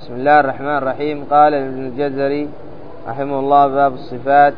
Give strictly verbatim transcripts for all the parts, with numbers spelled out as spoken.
بسم الله الرحمن الرحيم. قال ابن الجزري رحمه الله: باب الصفات.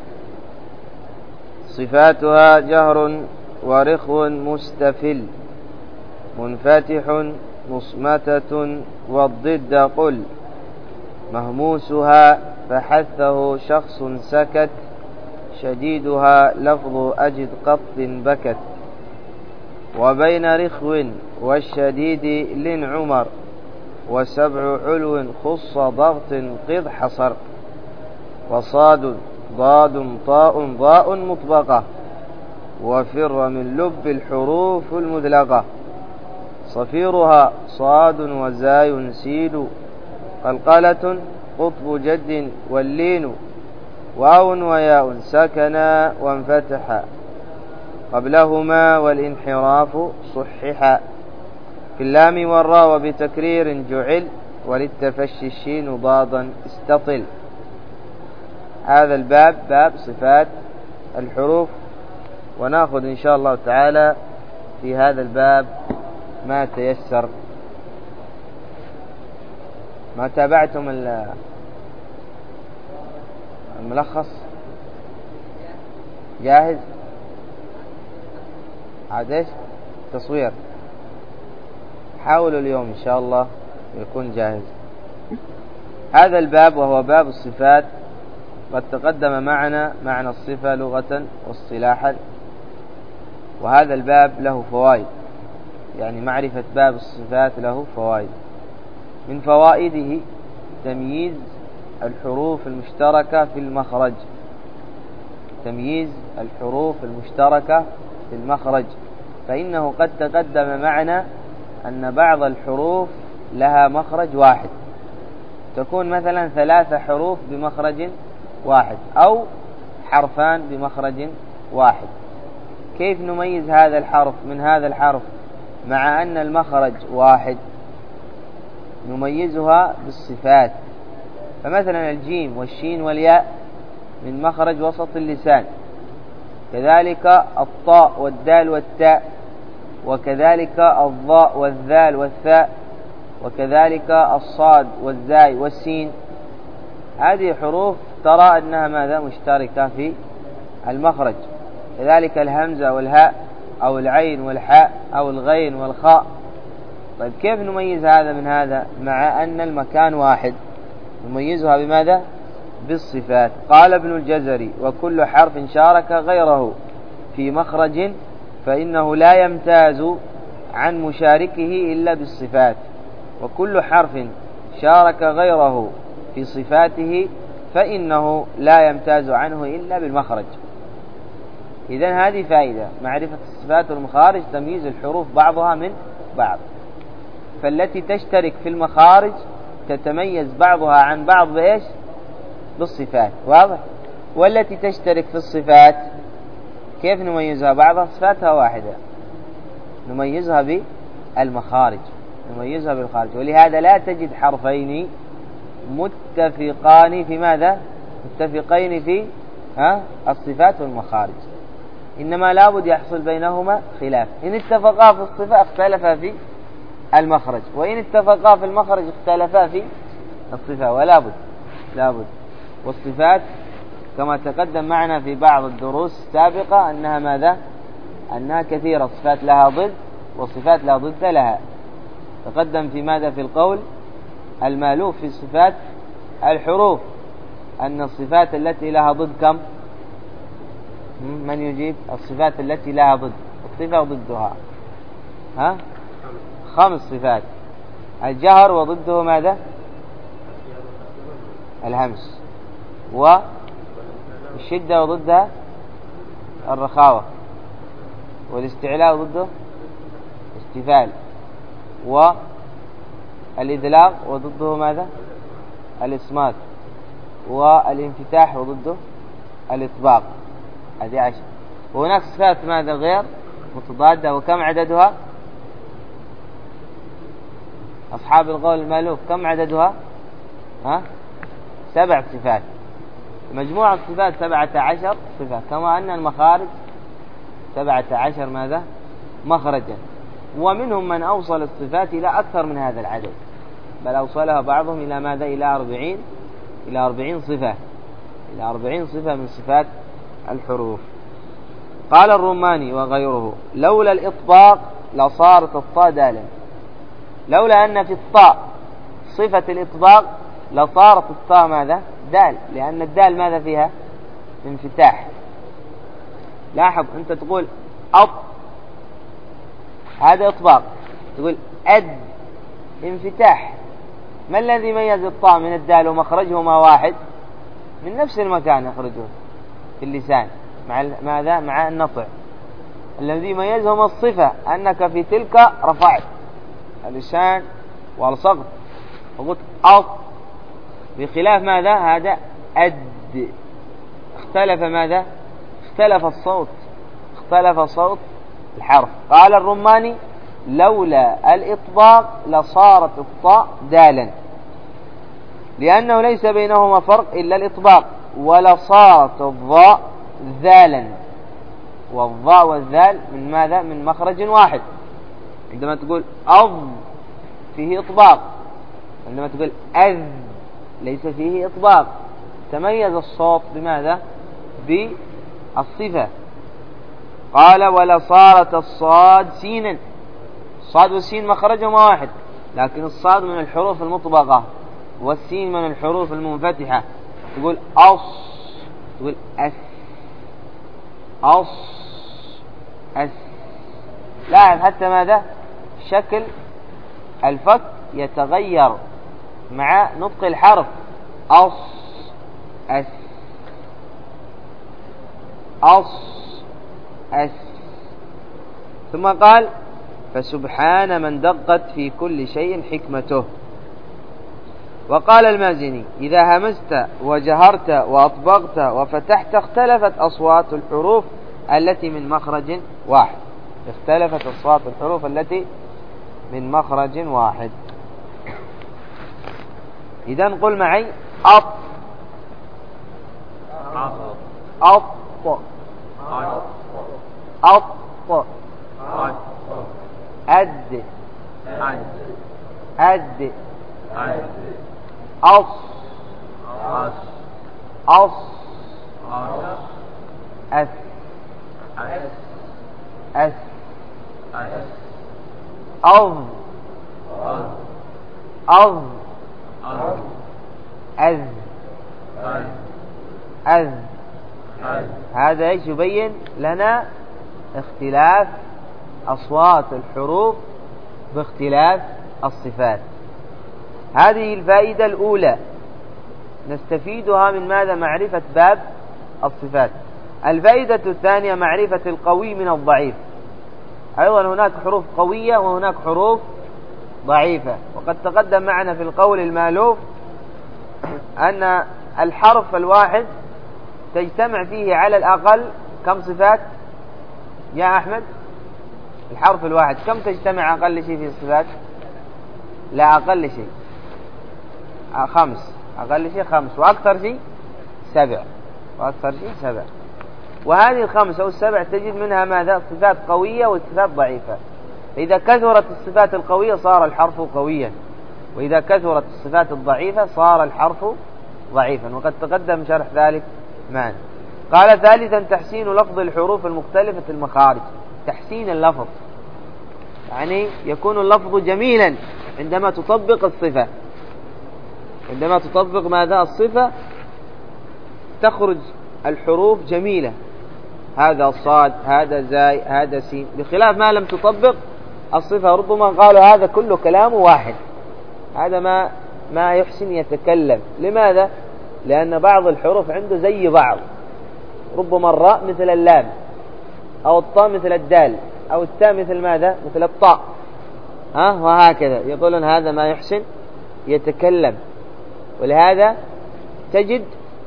صفاتها جهر ورخو مستفل منفتح مصمتة والضد قل مهموسها فحثه شخص سكت شديدها لفظ أجد قط بكت وبين رخو والشديد لن عمر وسبع علو خص ضغط قض حصر وصاد ضاد طاء ضاء مطبقة وفر من لب الحروف المذلقة صفيرها صاد وزاي سيد قلقلة قطب جد واللين واو وياء سكنا وانفتحا قبلهما والانحراف صححا في اللام والراء وبتكرير جعل وللتفشي الشين ضادا استطل. هذا الباب باب صفات الحروف، ونأخذ إن شاء الله تعالى في هذا الباب ما تيسر. ما تابعتم الملخص؟ جاهز؟ عاد ايش تصوير؟ حاولوا اليوم إن شاء الله يكون جاهز. هذا الباب وهو باب الصفات قد تقدم معنا معنى الصفة لغة واصطلاحا، وهذا الباب له فوائد، يعني معرفة باب الصفات له فوائد. من فوائده تمييز الحروف المشتركة في المخرج، تمييز الحروف المشتركة في المخرج، فإنه قد تقدم معنا أن بعض الحروف لها مخرج واحد، تكون مثلا ثلاثة حروف بمخرج واحد أو حرفان بمخرج واحد. كيف نميز هذا الحرف من هذا الحرف مع أن المخرج واحد؟ نميزها بالصفات. فمثلا الجيم والشين والياء من مخرج وسط اللسان، كذلك الطاء والدال والتاء، وكذلك الضاء والذال والثاء، وكذلك الصاد والزاي والسين. هذه حروف ترى أنها ماذا؟ مشتركة في المخرج. كذلك الهمزة والهاء أو العين والحاء أو الغين والخاء. طيب كيف نميز هذا من هذا مع أن المكان واحد؟ نميزها بماذا؟ بالصفات. قال ابن الجزري: وكل حرف شارك غيره في مخرج فإنه لا يمتاز عن مشاركه إلا بالصفات. وكل حرف شارك غيره في صفاته فإنه لا يمتاز عنه إلا بالمخرج. إذن هذه فائدة، معرفة الصفات والمخارج، تمييز الحروف بعضها من بعض. فالتي تشترك في المخارج تتميز بعضها عن بعض بإيش؟ بالصفات، واضح؟ والتي تشترك في الصفات كيف نميزها؟ بعضها صفاتها واحدة، نميزها بالمخارج، نميزها بالخارج. ولهذا لا تجد حرفين متفقان في ماذا؟ متفقين في ها الصفات والمخارج، إنما لابد يحصل بينهما خلاف. إن اتفقا في الصفة اختلفا في المخرج، وإن اتفقا في المخرج اختلفا في الصفة، ولا بد لابد. والصفات كما تقدم معنا في بعض الدروس السابقة أنها ماذا؟ أنها كثيرة، صفات لها ضد وصفات لا ضد لها. تقدم في ماذا؟ في القول المالوف في صفات الحروف أن الصفات التي لها ضد كم؟ من يجيب؟ الصفات التي لها ضد، الصفة ضدها ها؟ خمس صفات. الجهر وضده ماذا؟ الهمس. والشدة وضدها الرخاوة. والاستعلاء ضده استفال. والإدلاق وضده ماذا؟ الإصمات. والانفتاح وضده الإطباق. هذه عشر. وهناك صفات ماذا غير متضادة، وكم عددها؟ أصحاب القول المالوف كم عددها؟ ها؟ سبع صفات. مجموع الصفات سبعة عشر صفة، كما أن المخارج سبعة عشر ماذا؟ مخرجا. ومنهم من أوصل الصفات إلى أكثر من هذا العدد، بل أوصلها بعضهم إلى ماذا؟ إلى أربعين إلى أربعين صفة إلى أربعين صفة من صفات الحروف. قال الرماني وغيره: لولا الإطباق لصارت الطاء دالا. لولا أن في الطاء صفة الإطباق لصارت الطاء ماذا؟ دال، لأن الدال ماذا فيها؟ انفتاح. لاحظ، أنت تقول أط، هذا إطباق. تقول أد، انفتاح. ما الذي ميز الطاء من الدال ومخرجهما واحد؟ من نفس المكان يخرجون في اللسان مع ماذا؟ مع النطع. الذي ميزهما الصفة، أنك في تلك رفعت اللسان والصغر وقلت أط، بخلاف ماذا؟ هذا أد. اختلف ماذا؟ اختلف الصوت، اختلف صوت الحرف. قال الرماني: لولا الإطباق لصارت الطاء دالا، لأنه ليس بينهما فرق إلا الإطباق، ولصارت الضاء ذالا. والضاء والذال من ماذا؟ من مخرج واحد. عندما تقول أض فيه إطباق، عندما تقول أذ ليس فيه إطباق. تميز الصوت بماذا؟ بالصفة. قال: ولصارت الصاد سينا. الصاد والسين مخرجهما واحد، لكن الصاد من الحروف المطبقة والسين من الحروف المنفتحة. تقول أص، تقول أس، أص، أس. لاحظ حتى ماذا؟ شكل الفك يتغير مع نطق الحرف. أص، أس، أص، أس. ثم قال: فسبحان من دقت في كل شيء حكمته. وقال المازني: إذا همست وجهرت وأطبقت وفتحت اختلفت أصوات الحروف التي من مخرج واحد. اختلفت أصوات الحروف التي من مخرج واحد. إذن قل معي: أط، أط، أط، أد، أد، أص، أص، أس، أس، أظ، أظ، أذ، أذ. هذا ايش يبين لنا؟ اختلاف أصوات الحروف باختلاف الصفات. هذه الفائدة الأولى نستفيدها من ماذا؟ معرفة باب الصفات. الفائدة الثانية معرفة القوي من الضعيف. أيضا هناك حروف قوية وهناك حروف ضعيفة. وقد تقدم معنا في القول المألوف أن الحرف الواحد تجتمع فيه على الأقل كم صفات يا أحمد؟ الحرف الواحد كم تجتمع أقل شيء في الصفات؟ لا، أقل شيء خمس، أقل شيء خمس، وأكثر شيء سبع، وأكثر شيء سبع. وهذه الخمس أو السبع تجد منها ماذا؟ صفات قوية وصفات ضعيفة. إذا كثرت الصفات القوية صار الحرف قويا، وإذا كثرت الصفات الضعيفة صار الحرف ضعيفا، وقد تقدم شرح ذلك معنا. قال: ثالثا تحسين لفظ الحروف المختلفة المخارج. تحسين اللفظ يعني يكون اللفظ جميلا عندما تطبق الصفة. عندما تطبق ماذا؟ الصفة تخرج الحروف جميلة. هذا صاد، هذا زاي، هذا سين، بخلاف ما لم تطبق الصفة. ربما قالوا هذا كله كلام واحد، هذا ما ما يحسن يتكلم. لماذا؟ لأن بعض الحروف عنده زي بعض. ربما الراء مثل اللام، أو الطاء مثل الدال، أو التاء مثل ماذا؟ مثل الطاء، ها وهكذا. يقولون هذا ما يحسن يتكلم. ولهذا تجد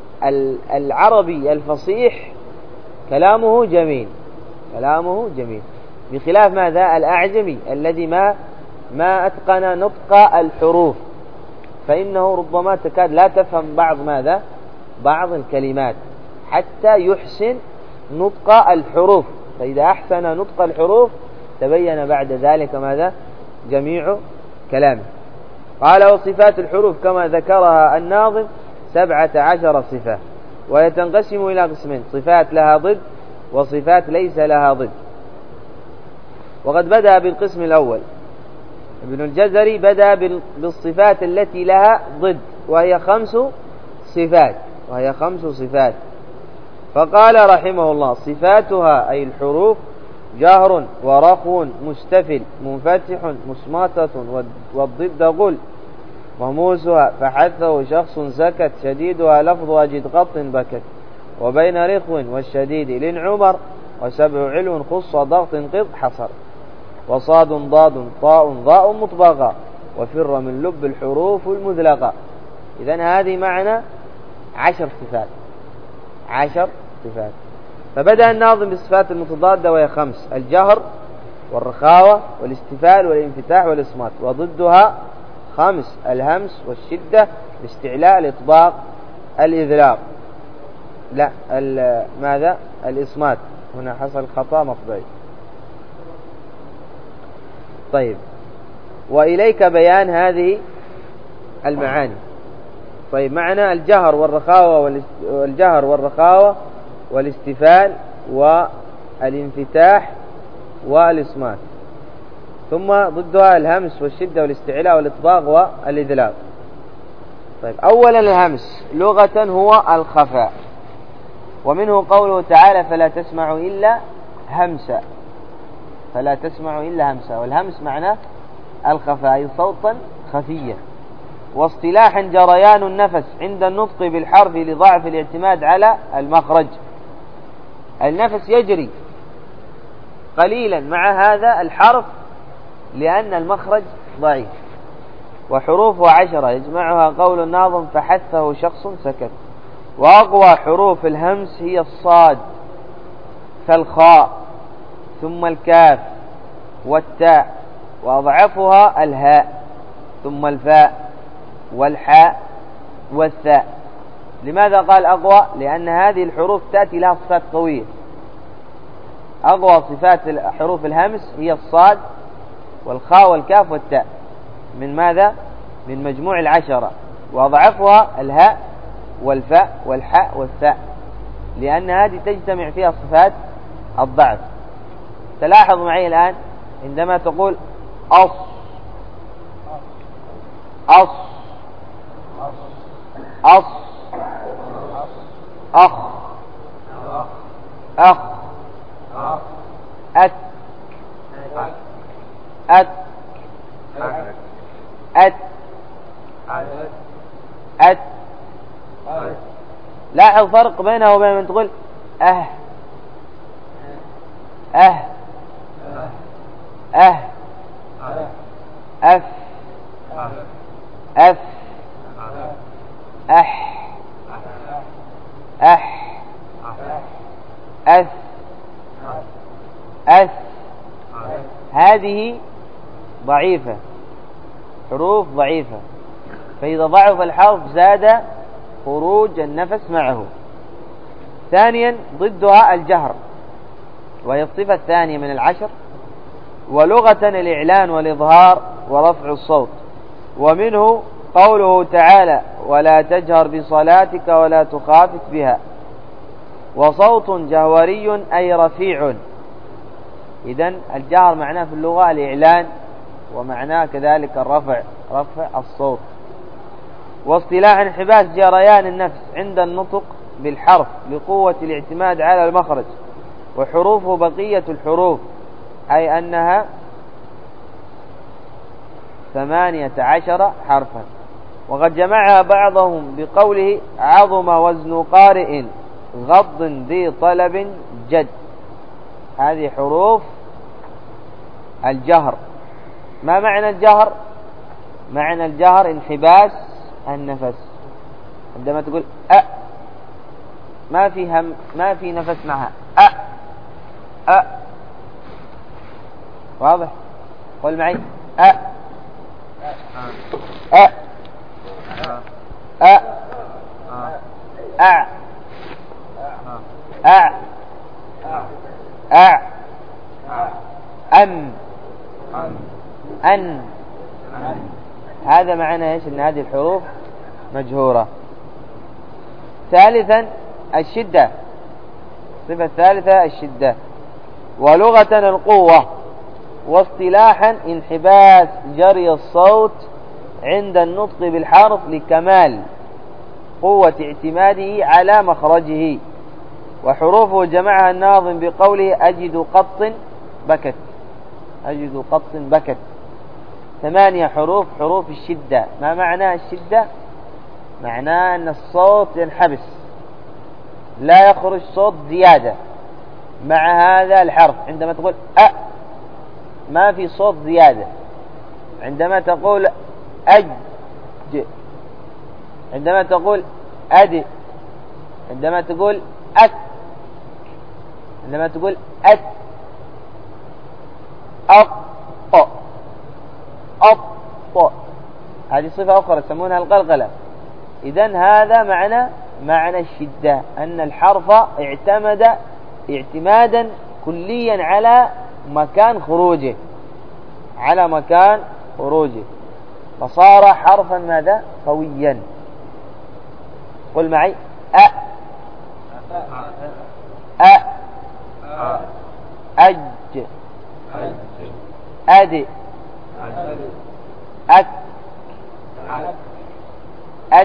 العربي الفصيح كلامه جميل، كلامه جميل، بخلاف ماذا؟ الأعجمي الذي ما ما أتقن نطق الحروف، فإنه ربما تكاد لا تفهم بعض ماذا؟ بعض الكلمات حتى يحسن نطق الحروف. فإذا أحسن نطق الحروف تبين بعد ذلك ماذا؟ جميع كلامه. قال وصفات الحروف كما ذكرها الناظم سبعة عشر صفة، وهي تنقسم إلى قسمين: صفات لها ضد وصفات ليس لها ضد. وقد بدأ بالقسم الأول. ابن الجزري بدأ بالصفات التي لها ضد، وهي خمس صفات وهي خمس صفات فقال رحمه الله: صفاتها أي الحروف جهر ورخو مستفل منفتح مصمتة، والضد غل وموسها فحثه شخص سكت، شديدها لفظها جد قط بكت، وبين رخو والشديد لن عمر، وسبع علو خص ضغط قط حصر، وصاد ضاد طاء ضاء مطبقة، وفر من لب الحروف المذلقة. إذن هذه معنى عشر صفات عشر صفات. فبدأ الناظم بالصفات المتضادة وهي خمس: الجهر والرخاوة والاستفال والانفتاح والإصمات، وضدها خمس: الهمس والشدة الاستعلاء الإطباق الإذلاق لا ماذا الإصمات، هنا حصل خطأ مطبعي. طيب، وإليك بيان هذه المعاني. طيب، معنى الجهر والرخاوة والجهر والرخاوة والاستفال والانفتاح والإصمات، ثم ضدها الهمس والشدة والاستعلاء والإطباق والإذلاق. طيب، أولا الهمس لغة هو الخفاء، ومنه قوله تعالى: فلا تسمع إلا همسا، فلا تسمع إلا همسا، والهمس معناه الخفاء، أي صوتا خفيا. واصطلاحا جريان النفس عند النطق بالحرف لضعف الاعتماد على المخرج، النفس يجري قليلا مع هذا الحرف لأن المخرج ضعيف. وحروفها عشرة يجمعها قول الناظم: فحثه شخص سكت. وأقوى حروف الهمس هي الصاد فالخاء ثم الكاف والتاء، وأضعفها الهاء ثم الفاء والحاء والثاء. لماذا قال أقوى؟ لأن هذه الحروف تأتي لها صفات قوية. أقوى صفات حروف الهمس هي الصاد والخاء والكاف والتاء، من ماذا؟ من مجموع العشرة. وأضعفها الهاء والفاء والحاء والثاء، لأن هذه تجتمع فيها صفات الضعف. تلاحظ معي الآن عندما تقول أص أص أص أخ أخ أت أت أت أت. لاحظ فرق بينه وبين من تقول أه أه أه أف أف أح أح أث أث. هذه ضعيفة، حروف ضعيفة، فإذا ضعف الحرف زاد خروج النفس معه. ثانيا ضدها الجهر، وهي الصفة الثانية من العشر، ولغة الإعلان والإظهار ورفع الصوت. ومنه قوله تعالى: ولا تجهر بصلاتك ولا تخافت بها. وصوت جهوري أي رفيع. إذن الجهر معناه في اللغة الإعلان، ومعناه كذلك الرفع، رفع الصوت. واصطلاح انحباس جريان النفس عند النطق بالحرف لقوة الاعتماد على المخرج. وحروفه بقية الحروف، أي أنها ثمانية عشر حرفا. وقد جمعها بعضهم بقوله: عظم وزن قارئ غض ذي طلب جد. هذه حروف الجهر. ما معنى الجهر؟ معنى الجهر انحباس النفس. عندما تقول أ ما في هم ما في نفس معها أ أ. واضح؟ قل معي أ أ أ أ أ أ أم أن. هذا معنى إيش؟ إن هذه الحروف مجهورة. ثالثا الشدة، الصفة الثالثة الشدة. ولغة القوة، واصطلاحا انحباس جري الصوت عند النطق بالحرف لكمال قوة اعتماده على مخرجه. وحروفه جمعها الناظم بقوله أجد قط بكت، أجد قط بكت. ثمانية حروف، حروف الشدة. ما معنى الشدة؟ معناه أن الصوت ينحبس، لا يخرج صوت زيادة مع هذا الحرف. عندما تقول أ ما في صوت زيادة. عندما تقول أج، عندما تقول أد، عندما تقول أك، عندما تقول أت، أط أط، هذه صفة أخرى يسمونها القلقلة. إذن هذا معنى معنى الشدة، أن الحرف اعتمد اعتمادا كليا على مكان خروجه، على مكان خروجه، فصار حرفا ماذا؟ قويا. قل معي أ أ أج أد أك أت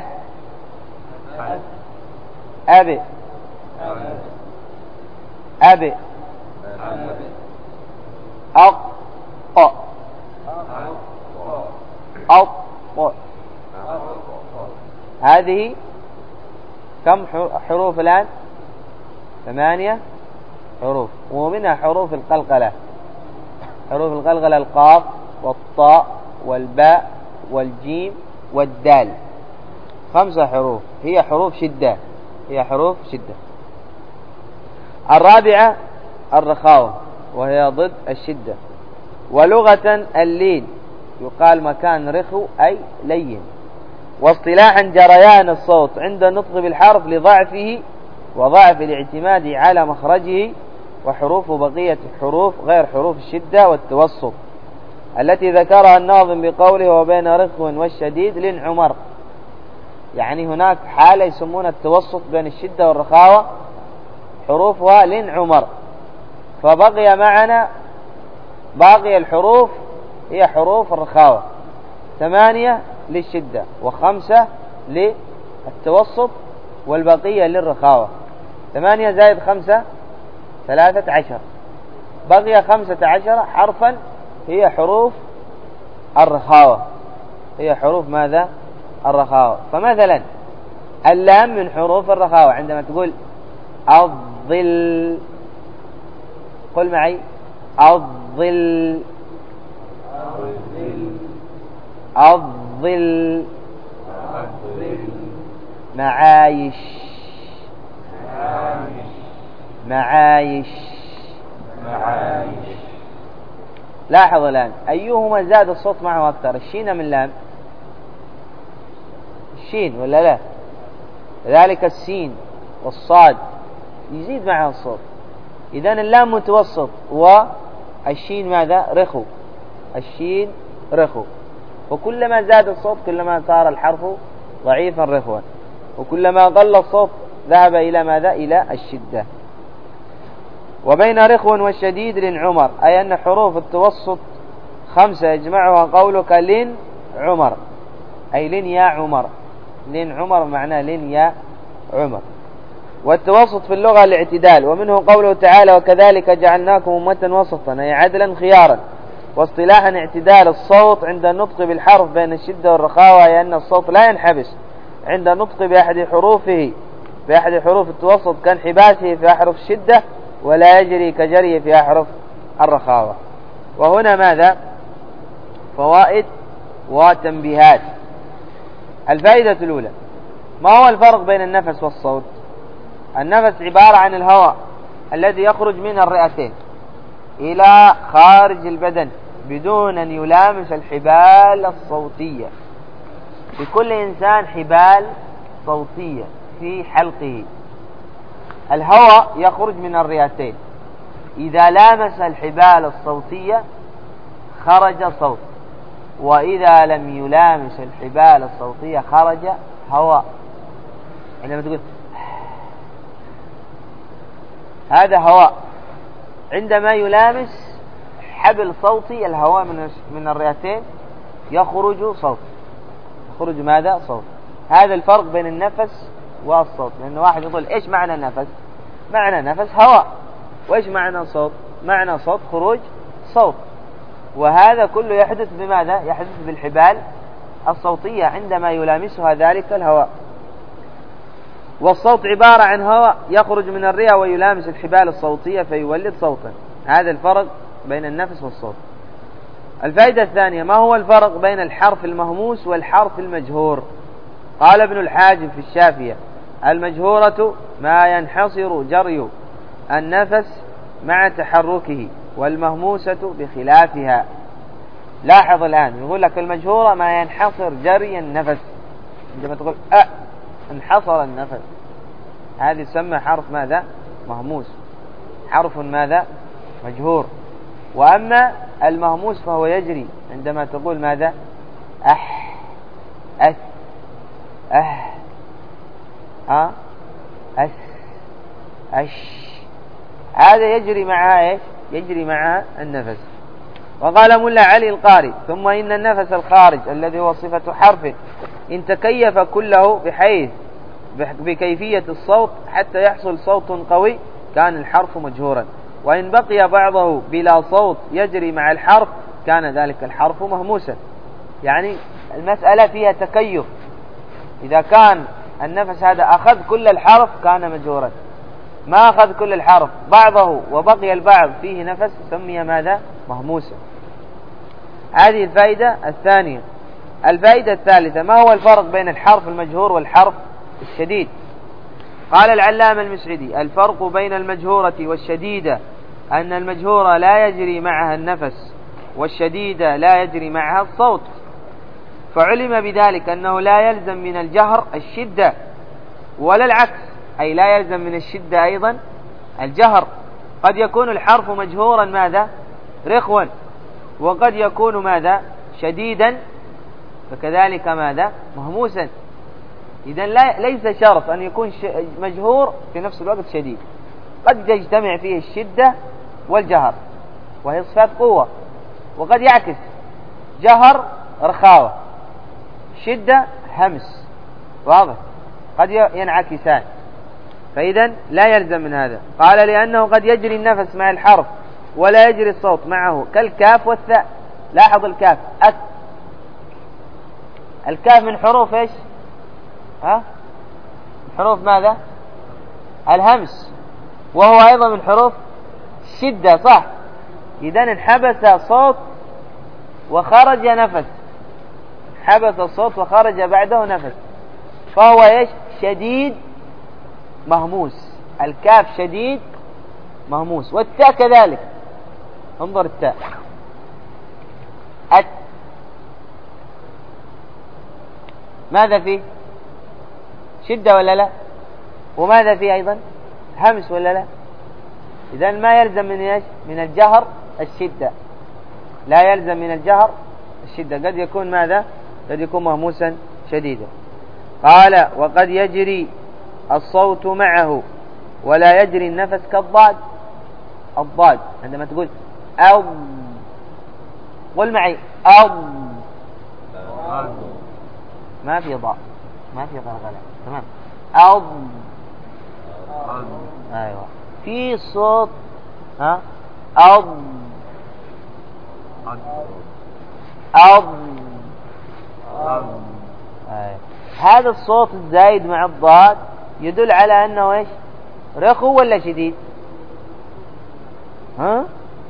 أب أب أق أط. هذه كم حروف الآن؟ ثمانية حروف، ومنها حروف القلقلة. حروف القلقلة القاف والطاء والباء والجيم والدال، خمسة حروف هي حروف شدة، هي حروف شدة. الرابعة الرخاوة، وهي ضد الشدة. ولغة اللين، يقال مكان رخو أي لين. واصطلاحا جريان الصوت عند النطق بالحرف لضعفه وضعف الاعتماد على مخرجه. وحروفه بقية الحروف غير حروف الشدة والتوسط التي ذكرها الناظم بقوله وبين رخو والشديد لن عمر. يعني هناك حالة يسمون التوسط بين الشدة والرخاوة، حروفها لن عمر. فبقي معنا باقي الحروف هي حروف الرخاوة، ثمانية للشدة وخمسة للتوسط والبقية للرخاوة. ثمانية زائد خمسة ثلاثة عشر، بقي خمسة عشر حرفا هي حروف الرخاوة، هي حروف ماذا؟ الرخاوة. فمثلا اللام من حروف الرخاوة. عندما تقول الظل، قل معي الظل الظل. معايش معايش لاحظ الآن أيهما زاد الصوت معه أكثر، الشين من اللام؟ الشين ولا لا؟ ذلك السين والصاد يزيد معها الصوت. إذن اللام متوسط والشين ماذا؟ رخو، الشين رخو. وكلما زاد الصوت كلما صار الحرف ضعيفا رخوا، وكلما قل الصوت ذهب إلى ماذا؟ إلى الشدة. وبين رخو والشديد لن عمر، أي أن حروف التوسط خمسة يجمعها قولك لن عمر، أي لن يا عمر. لن عمر معناه لن يا عمر. والتوسط في اللغة الاعتدال، ومنه قوله تعالى وكذلك جعلناكم أمة وسطا، أي عدلا خيارا. واصطلاحا اعتدال الصوت عند النطق بالحرف بين الشدة والرخاوة، أي أن الصوت لا ينحبس عند النطق بأحد حروفه بأحد حروف التوسط كانحباسه في أحرف الشدة، ولا يجري كجري في أحرف الرخاوة. وهنا ماذا؟ فوائد وتنبيهات. الفائدة الأولى، ما هو الفرق بين النفس والصوت؟ النفس عبارة عن الهواء الذي يخرج من الرئتين إلى خارج البدن بدون أن يلامس الحبال الصوتية. لكل إنسان حبال صوتية في حلقه. الهواء يخرج من الرئتين، إذا لامس الحبال الصوتية خرج صوت. وإذا لم يلامس الحبال الصوتية خرج هواء. عندما تقول هذا هواء، عندما يلامس حبل صوتي الهواء من من الرئتين يخرج صوت، يخرج ماذا؟ صوت. هذا الفرق بين النفس والصوت. لأن واحد يقول إيش معنى النفس؟ معنى نفس هواء، وإيش معنى صوت؟ معنى صوت خروج صوت. وهذا كله يحدث بماذا؟ يحدث بالحبال الصوتية عندما يلامسها ذلك الهواء. والصوت عبارة عن هواء يخرج من الرئة ويلامس الحبال الصوتية فيولد صوتا. هذا الفرق بين النفس والصوت. الفائدة الثانية: ما هو الفرق بين الحرف المهموس والحرف المجهور؟ قال ابن الحاجب في الشافية: المجهورة ما ينحصر جري النفس مع تحركه، والمهموسة بخلافها. لاحظ الآن يقول لك المجهورة ما ينحصر جري النفس، عندما تقول أ انحصر النفس، هذه تسمى حرف ماذا؟ مهموس، حرف ماذا؟ مجهور. وأما المهموس فهو يجري عندما تقول ماذا؟ أح أس أه أ أس أش، هذا يجري معها إيش؟ يجري معها النفس. وقال ملا علي القاري: ثم إن النفس الخارج الذي هو صفة حرف إن تكيف كله بحيث بكيفية الصوت حتى يحصل صوت قوي كان الحرف مجهورا، وإن بقي بعضه بلا صوت يجري مع الحرف كان ذلك الحرف مهموسا. يعني المسألة فيها تكيف، إذا كان النفس هذا أخذ كل الحرف كان مجهورا، ما أخذ كل الحرف بعضه وبقي البعض فيه نفس سمي ماذا؟ مهموسا. هذه الفائدة الثانية. الفائدة الثالثة: ما هو الفرق بين الحرف المجهور والحرف الشديد؟ قال العلامة المسعدي: الفرق بين المجهورة والشديدة أن المجهورة لا يجري معها النفس، والشديدة لا يجري معها الصوت. فعلم بذلك أنه لا يلزم من الجهر الشدة ولا العكس، أي لا يلزم من الشدة أيضا الجهر. قد يكون الحرف مجهورا ماذا؟ رخوا، وقد يكون ماذا؟ شديدا، فكذلك ماذا؟ مهموسا. إذن ليس شرط أن يكون مجهور في نفس الوقت شديد، قد يجتمع فيه الشدة والجهر وهي صفات قوة، وقد يعكس جهر رخاوة، شدة همس، واضح؟ قد ينعكسان. فإذن لا يلزم من هذا. قال: لأنه قد يجري النفس مع الحرف ولا يجري الصوت معه، كالكاف والثاء. لاحظ الكاف، أك، الكاف من حروف إيش؟ ها؟ حروف ماذا؟ الهمس، وهو أيضا من حروف الشدة، صح؟ إذن انحبس صوت وخرج نفس، حبس الصوت وخرج بعده نفس، فهو إيش؟ شديد مهموس. الكاف شديد مهموس، والتاء كذلك. انظر التاء، أت، ماذا فيه؟ شدة ولا لا؟ وماذا فيه أيضا؟ همس ولا لا؟ إذن ما يلزم من إيش؟ من الجهر الشدة، لا يلزم من الجهر الشدة، قد يكون ماذا؟ قد يكون مهموسا شديدا. قال: وقد يجري الصوت معه ولا يجري النفس كالضاد. الضاد عندما تقول أو، قل معي أو، ما في ضاء، ما في غلغلة، تمام؟ أو، أيوة، في صوت، ها؟ أو أو، أيوة. هذا الصوت الزايد مع الضاد يدل على أنه إيش؟ رخو ولا شديد؟ ها؟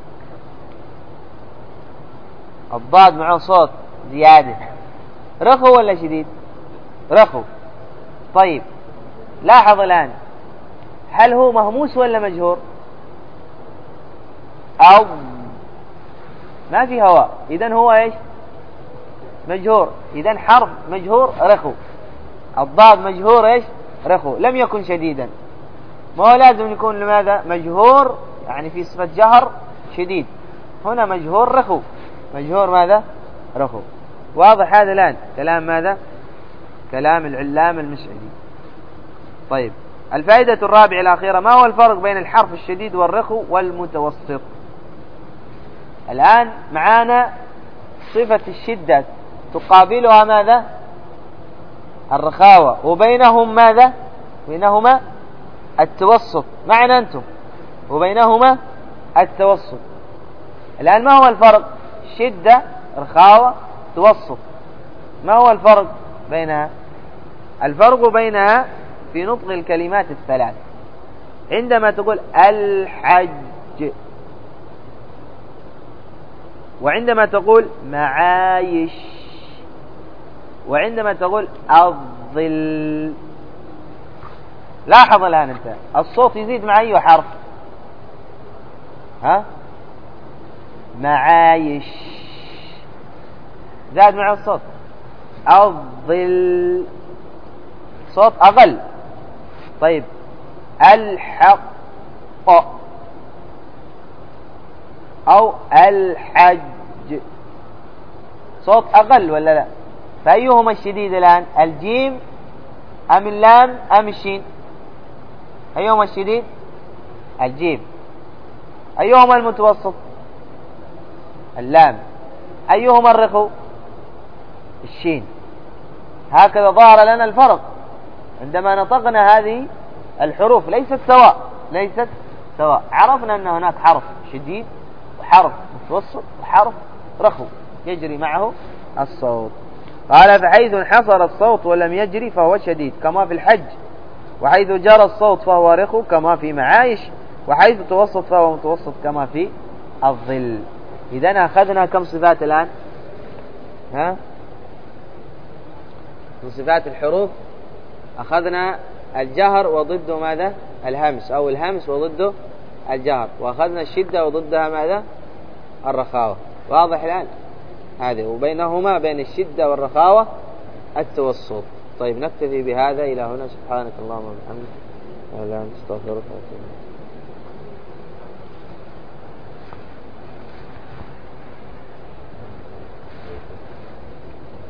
الضاد معه صوت زيادة، رخو ولا شديد؟ رخو. طيب لاحظ الآن، هل هو مهموس ولا مجهور؟ أو، ما في هواء، إذن هو إيش؟ مجهور. إذن حرف مجهور رخو، الضاد مجهور إيش؟ رخو، لم يكن شديدا. ما هو لازم يكون لماذا؟ مجهور، يعني في صفة جهر شديد. هنا مجهور رخو، مجهور ماذا؟ رخو. واضح هذا الآن كلام ماذا؟ كلام العلام المسعدي. طيب الفائدة الرابعة الأخيرة: ما هو الفرق بين الحرف الشديد والرخو والمتوسط؟ الآن معانا صفة الشدة تقابلها ماذا؟ الرخاوة، وبينهم ماذا؟ بينهما التوسط. معنا أنتم وبينهما التوسط. الآن ما هو الفرق؟ شدة، رخاوة، توسط، ما هو الفرق بينها؟ الفرق بينها في نطق الكلمات الثلاث. عندما تقول الحج، وعندما تقول معايش، وعندما تقول الظل. لاحظ الآن أنت الصوت يزيد مع أي حرف؟ ها؟ معايش زاد مع الصوت. الظل صوت أقل. طيب الحق أو الحج صوت أقل ولا لا؟ فأيهما الشديد الآن؟ الجيم أم اللام أم الشين؟ أيهما الشديد؟ الجيم. أيهما المتوسط؟ اللام. أيهما الرخو؟ الشين. هكذا ظهر لنا الفرق عندما نطقنا هذه الحروف. ليست سواء، ليست سواء. عرفنا أن هناك حرف شديد وحرف متوسط وحرف رخو يجري معه الصوت. قال: فحيث انحصر الصوت ولم يجري فهو شديد كما في الحج، وحيث جرى الصوت فهو رخو كما في معايش، وحيث توسط فهو متوسط كما في الظل. إذن أخذنا كم صفات الآن؟ ها؟ من صفات الحروف أخذنا الجهر وضده ماذا؟ الهمس، أو الهمس وضده الجهر، وأخذنا الشدة وضدها ماذا؟ الرخاوة. واضح الآن هذه، وبينهما بين الشدة والرخاوة التوسط. طيب نكتفي بهذا إلى هنا. سبحانك اللهم وبحمدك، لا إله إلا أنت، أستغفرك وأتوب إليك.